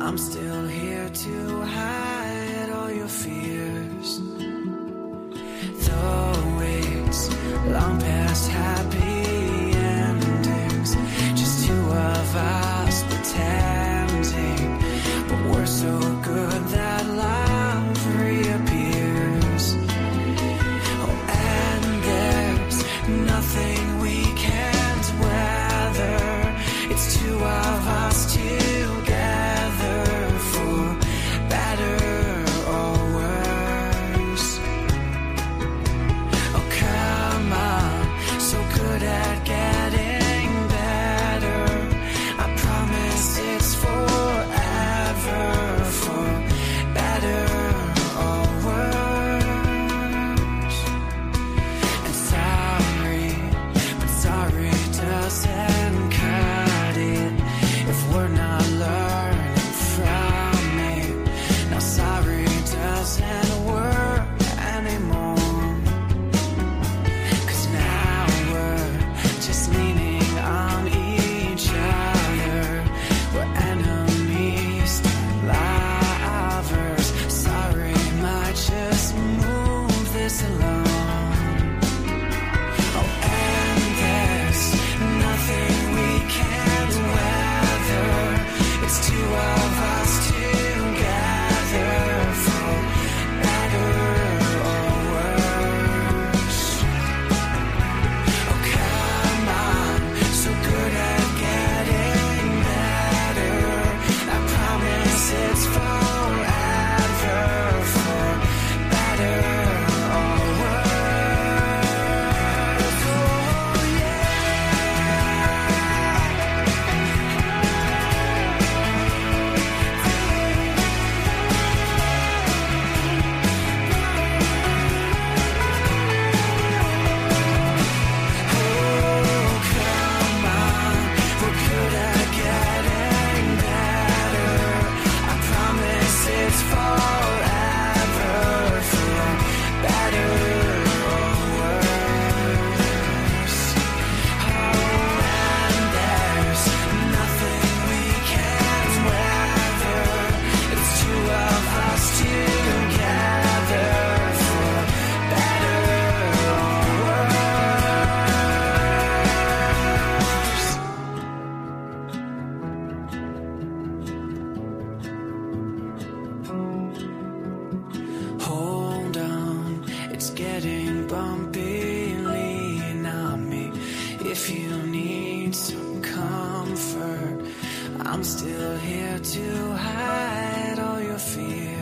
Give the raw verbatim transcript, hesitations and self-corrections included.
I'm still here to hide all your fears. Though it's long past happy endings, just two of us pretending, but we're so good that love reappears. Oh, and there's nothing we can't weather. It's two of us together, for better or worse. Oh, come on, so good at getting better. I promise it's forever, for better or worse. And sorry, but sorry doesn't cut it if we're not learning from it. Now sorry doesn't work anymore, 'cause now we're just leaning on each other. We're enemies, lovers. Sorry might just move this along. Oh, and there's nothing we can't weather. It's two of us together, for better or worse. Oh, come on, so good at getting better. I promise it's forever, for better or worse. Oh, come on, we're good at getting better. I promise it's forever, for better or worse. Oh, and there's nothing we can't weather. It's two of us together, for better or worse. Hold on, it's getting bumpy. Lean on me if you need some comfort. I'm still here to hide all your fears.